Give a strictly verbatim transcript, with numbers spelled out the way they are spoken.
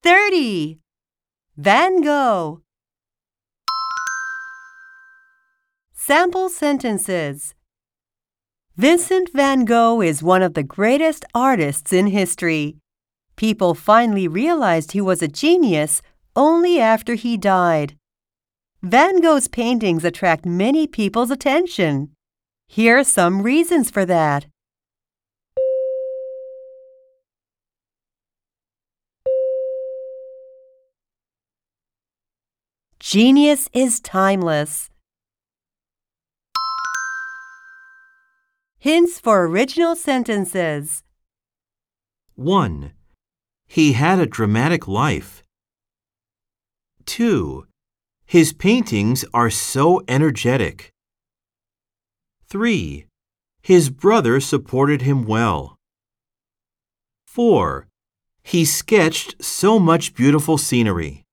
thirty. Van Gogh. Sample sentences. Vincent van Gogh is one of the greatest artists in history. People finally realized he was a genius only after he died. Van Gogh's paintings attract many people's attention. Here are some reasons for that. Genius is timeless. Hints for original sentences. one. He had a dramatic life. two. His paintings are so energetic. three. His brother supported him well. four. He sketched so much beautiful scenery.